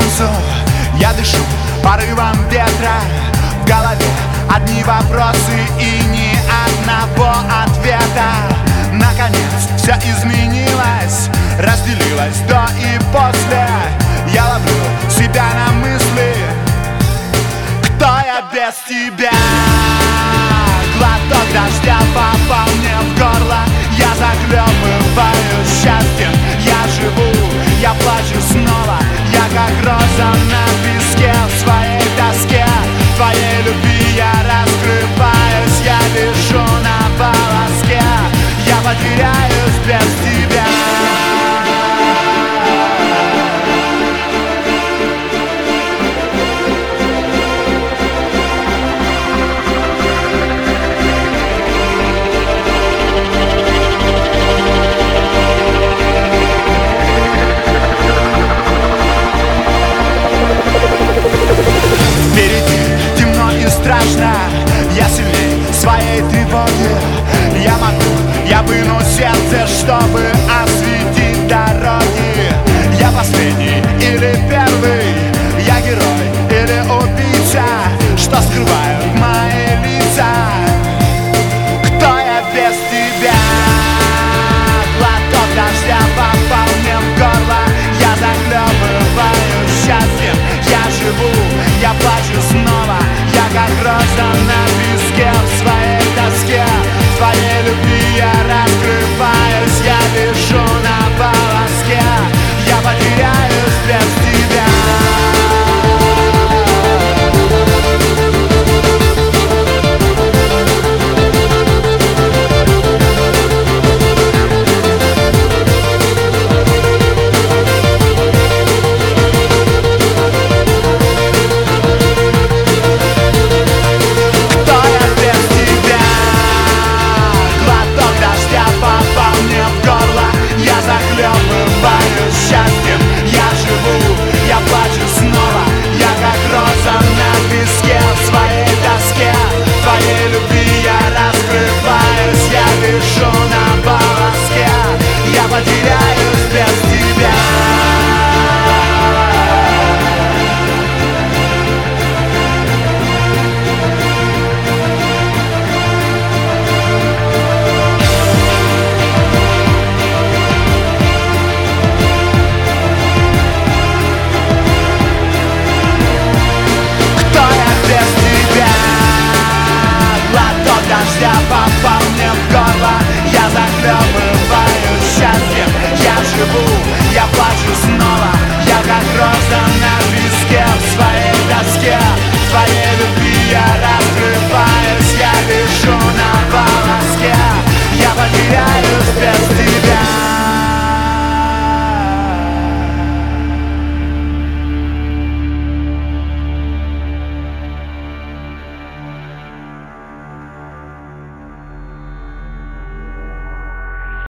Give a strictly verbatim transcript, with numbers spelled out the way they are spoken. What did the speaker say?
солнцу я дышу порывом ветра. В голове одни вопросы и ни одного ответа. Наконец все изменилось, разделилось до и после. Я ловлю себя на мысли: кто я без тебя? Глоток дождя попал мне в горло, я захлебываюсь счастьем. Я живу, я плачу снова, я как роза на песке. В своей тоске, в твоей любви я раскрываюсь. Я лежу на волоске, я потеряюсь без тебя.